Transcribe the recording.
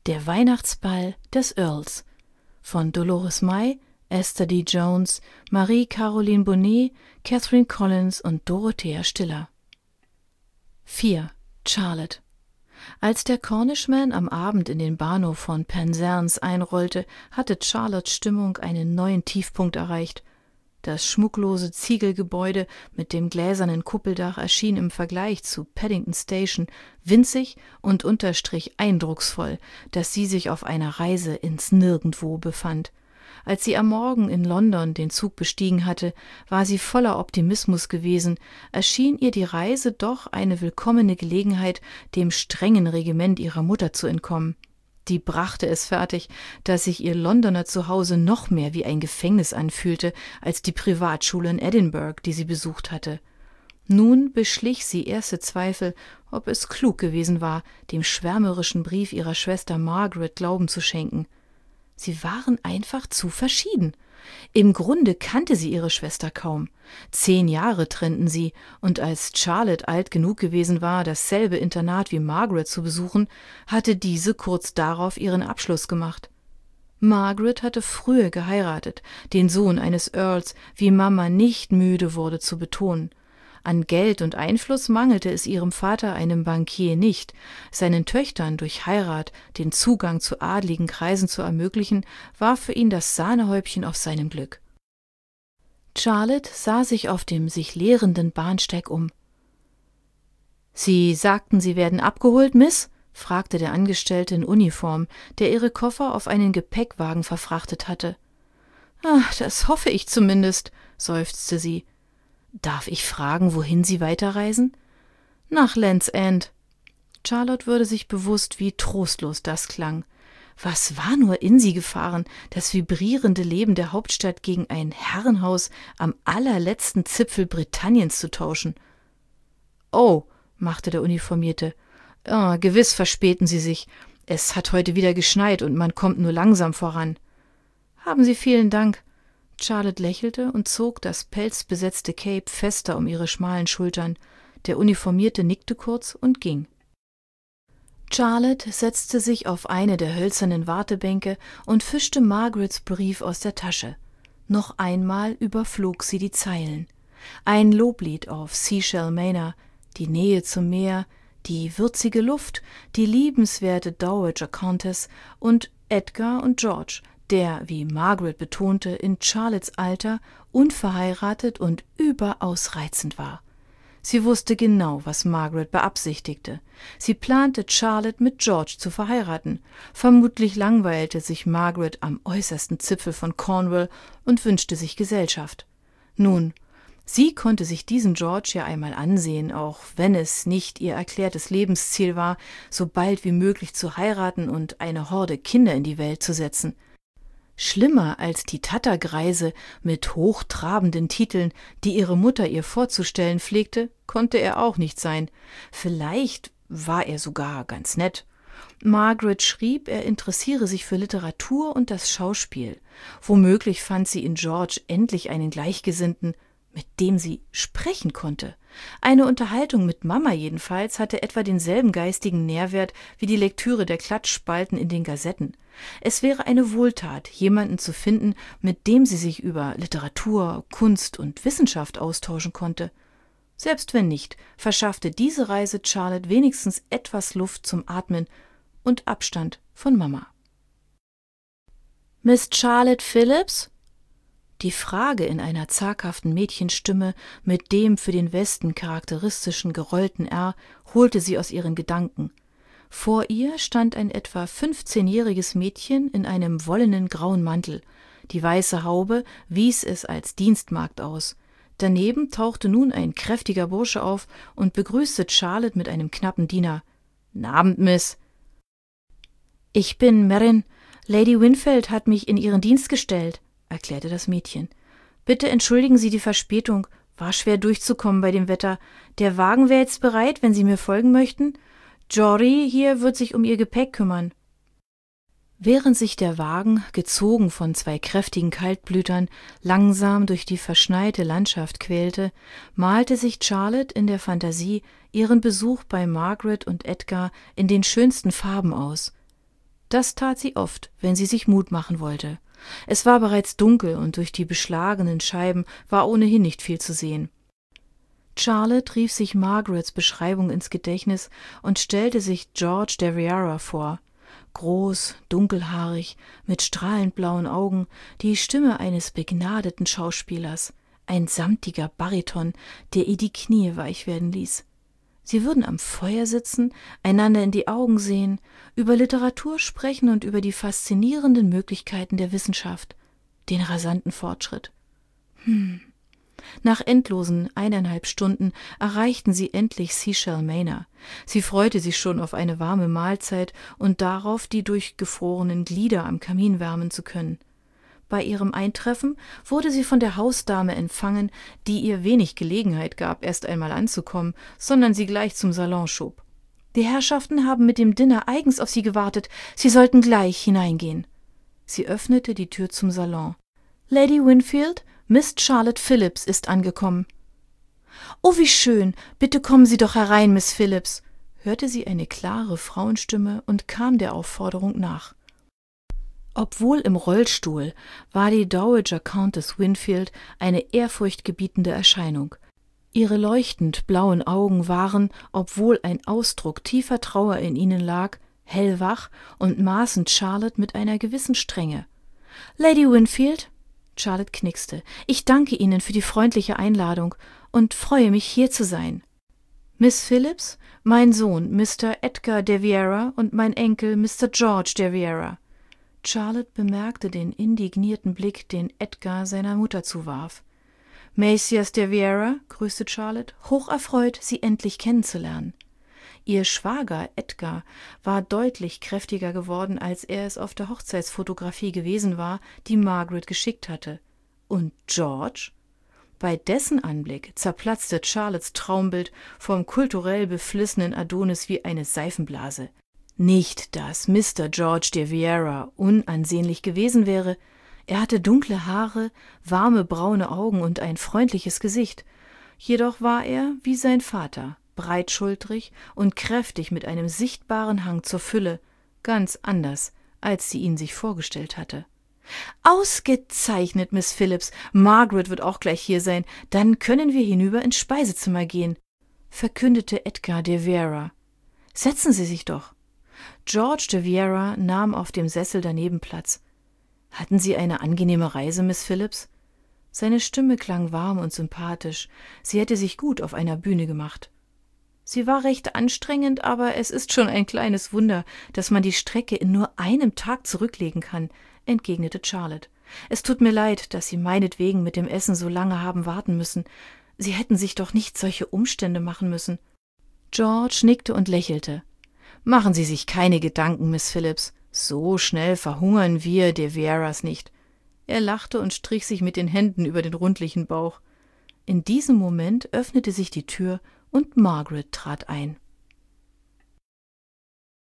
Der Weihnachtsball des Earls von Dolores May, Esther D. Jones, Marie-Caroline Bonnet, Catherine Collins und Dorothea Stiller. 4. Charlotte. Als der Cornishman am Abend in den Bahnhof von Penzance einrollte, hatte Charlottes Stimmung einen neuen Tiefpunkt erreicht. Das schmucklose Ziegelgebäude mit dem gläsernen Kuppeldach erschien im Vergleich zu Paddington Station winzig und unterstrich eindrucksvoll, dass sie sich auf einer Reise ins Nirgendwo befand. Als sie am Morgen in London den Zug bestiegen hatte, war sie voller Optimismus gewesen, erschien ihr die Reise doch eine willkommene Gelegenheit, dem strengen Regiment ihrer Mutter zu entkommen. Die brachte es fertig, dass sich ihr Londoner Zuhause noch mehr wie ein Gefängnis anfühlte als die Privatschule in Edinburgh, die sie besucht hatte. Nun beschlich sie erste Zweifel, ob es klug gewesen war, dem schwärmerischen Brief ihrer Schwester Margaret Glauben zu schenken. Sie waren einfach zu verschieden. Im Grunde kannte sie ihre Schwester kaum. 10 Jahre trennten sie, und als Charlotte alt genug gewesen war, dasselbe Internat wie Margaret zu besuchen, hatte diese kurz darauf ihren Abschluss gemacht. Margaret hatte früher geheiratet, den Sohn eines Earls, wie Mama nicht müde wurde zu betonen. An Geld und Einfluss mangelte es ihrem Vater, einem Bankier, nicht. Seinen Töchtern durch Heirat den Zugang zu adligen Kreisen zu ermöglichen, war für ihn das Sahnehäubchen auf seinem Glück. Charlotte sah sich auf dem sich leerenden Bahnsteig um. »Sie sagten, Sie werden abgeholt, Miss?« fragte der Angestellte in Uniform, der ihre Koffer auf einen Gepäckwagen verfrachtet hatte. »Ach, das hoffe ich zumindest«, seufzte sie. »Darf ich fragen, wohin Sie weiterreisen?« »Nach Land's End.« Charlotte wurde sich bewusst, wie trostlos das klang. Was war nur in sie gefahren, das vibrierende Leben der Hauptstadt gegen ein Herrenhaus am allerletzten Zipfel Britanniens zu tauschen? »Oh«, machte der Uniformierte, »gewiss verspäten Sie sich. Es hat heute wieder geschneit und man kommt nur langsam voran.« »Haben Sie vielen Dank.« Charlotte lächelte und zog das pelzbesetzte Cape fester um ihre schmalen Schultern. Der Uniformierte nickte kurz und ging. Charlotte setzte sich auf eine der hölzernen Wartebänke und fischte Margarets Brief aus der Tasche. Noch einmal überflog sie die Zeilen. Ein Loblied auf Seashell Manor, die Nähe zum Meer, die würzige Luft, die liebenswerte Dowager Countess und Edgar und George, der, wie Margaret betonte, in Charlottes Alter unverheiratet und überaus reizend war. Sie wusste genau, was Margaret beabsichtigte. Sie plante, Charlotte mit George zu verheiraten. Vermutlich langweilte sich Margaret am äußersten Zipfel von Cornwall und wünschte sich Gesellschaft. Nun, sie konnte sich diesen George ja einmal ansehen, auch wenn es nicht ihr erklärtes Lebensziel war, so bald wie möglich zu heiraten und eine Horde Kinder in die Welt zu setzen. Schlimmer als die Tattergreise mit hochtrabenden Titeln, die ihre Mutter ihr vorzustellen pflegte, konnte er auch nicht sein. Vielleicht war er sogar ganz nett. Margaret schrieb, er interessiere sich für Literatur und das Schauspiel. Womöglich fand sie in George endlich einen Gleichgesinnten, mit dem sie sprechen konnte. Eine Unterhaltung mit Mama jedenfalls hatte etwa denselben geistigen Nährwert wie die Lektüre der Klatschspalten in den Gazetten. Es wäre eine Wohltat, jemanden zu finden, mit dem sie sich über Literatur, Kunst und Wissenschaft austauschen konnte. Selbst wenn nicht, verschaffte diese Reise Charlotte wenigstens etwas Luft zum Atmen und Abstand von Mama. »Miss Charlotte Phillips?« Die Frage in einer zaghaften Mädchenstimme mit dem für den Westen charakteristischen gerollten R holte sie aus ihren Gedanken. Vor ihr stand ein etwa 15-jähriges Mädchen in einem wollenen grauen Mantel. Die weiße Haube wies es als Dienstmagd aus. Daneben tauchte nun ein kräftiger Bursche auf und begrüßte Charlotte mit einem knappen Diener. »'N Abend, Miss.« »Ich bin Merrin. Lady Winfield hat mich in ihren Dienst gestellt«, erklärte das Mädchen. »Bitte entschuldigen Sie die Verspätung. War schwer durchzukommen bei dem Wetter. Der Wagen wäre jetzt bereit, wenn Sie mir folgen möchten. Jory hier wird sich um Ihr Gepäck kümmern.« Während sich der Wagen, gezogen von 2 kräftigen Kaltblütern, langsam durch die verschneite Landschaft quälte, malte sich Charlotte in der Fantasie ihren Besuch bei Margaret und Edgar in den schönsten Farben aus. Das tat sie oft, wenn sie sich Mut machen wollte. Es war bereits dunkel und durch die beschlagenen Scheiben war ohnehin nicht viel zu sehen. Charlotte rief sich Margarets Beschreibung ins Gedächtnis und stellte sich George de Vieira vor. Groß, dunkelhaarig, mit strahlend blauen Augen, die Stimme eines begnadeten Schauspielers, ein samtiger Bariton, der ihr die Knie weich werden ließ. Sie würden am Feuer sitzen, einander in die Augen sehen, über Literatur sprechen und über die faszinierenden Möglichkeiten der Wissenschaft, den rasanten Fortschritt. Nach endlosen 1,5 Stunden erreichten sie endlich Seashell Manor. Sie freute sich schon auf eine warme Mahlzeit und darauf, die durchgefrorenen Glieder am Kamin wärmen zu können. Bei ihrem Eintreffen wurde sie von der Hausdame empfangen, die ihr wenig Gelegenheit gab, erst einmal anzukommen, sondern sie gleich zum Salon schob. Die Herrschaften haben mit dem Dinner eigens auf sie gewartet, sie sollten gleich hineingehen. Sie öffnete die Tür zum Salon. »Lady Winfield, Miss Charlotte Phillips ist angekommen.« »Oh, wie schön! Bitte kommen Sie doch herein, Miss Phillips«, hörte sie eine klare Frauenstimme und kam der Aufforderung nach. Obwohl im Rollstuhl war die Dowager Countess Winfield eine ehrfurchtgebietende Erscheinung. Ihre leuchtend blauen Augen waren, obwohl ein Ausdruck tiefer Trauer in ihnen lag, hellwach und maßen Charlotte mit einer gewissen Strenge. »Lady Winfield«, Charlotte knickste, »ich danke Ihnen für die freundliche Einladung und freue mich, hier zu sein. Miss Phillips, mein Sohn Mr. Edgar de Vieira und mein Enkel Mr. George de Vieira.« Charlotte bemerkte den indignierten Blick, den Edgar seiner Mutter zuwarf. »Messias de Vieira«, grüßte Charlotte, hocherfreut, Sie endlich kennenzulernen. Ihr Schwager Edgar war deutlich kräftiger geworden, als er es auf der Hochzeitsfotografie gewesen war, die Margaret geschickt hatte. Und George? Bei dessen Anblick zerplatzte Charlottes Traumbild vom kulturell beflissenen Adonis wie eine Seifenblase. Nicht, dass Mr. George de Vieira unansehnlich gewesen wäre. Er hatte dunkle Haare, warme braune Augen und ein freundliches Gesicht. Jedoch war er, wie sein Vater, breitschultrig und kräftig mit einem sichtbaren Hang zur Fülle, ganz anders, als sie ihn sich vorgestellt hatte. »Ausgezeichnet, Miss Phillips. Margaret wird auch gleich hier sein. Dann können wir hinüber ins Speisezimmer gehen«, verkündete Edgar de Vieira. »Setzen Sie sich doch.« George de Vieira nahm auf dem Sessel daneben Platz. »Hatten Sie eine angenehme Reise, Miss Phillips?« Seine Stimme klang warm und sympathisch. Sie hätte sich gut auf einer Bühne gemacht. »Sie war recht anstrengend, aber es ist schon ein kleines Wunder, dass man die Strecke in nur einem Tag zurücklegen kann«, entgegnete Charlotte. »Es tut mir leid, dass Sie meinetwegen mit dem Essen so lange haben warten müssen. Sie hätten sich doch nicht solche Umstände machen müssen.« George nickte und lächelte. »Machen Sie sich keine Gedanken, Miss Phillips. So schnell verhungern wir de Vieiras nicht.« Er lachte und strich sich mit den Händen über den rundlichen Bauch. In diesem Moment öffnete sich die Tür und Margaret trat ein.